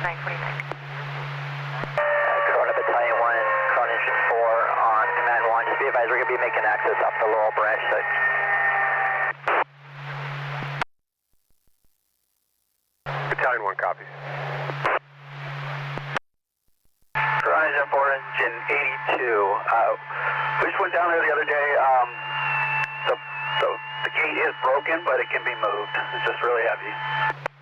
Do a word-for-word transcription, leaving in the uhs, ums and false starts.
nine forty-nine. Corona Battalion one, Corona Engine four on Command one. Just be advised, we're going to be making access off the Laurel Branch site. Battalion one copies. Corona Engine four, Engine eighty-two. Uh, we just went down there the other day. Um, the, the, the gate is broken, but it can be moved. It's just really heavy.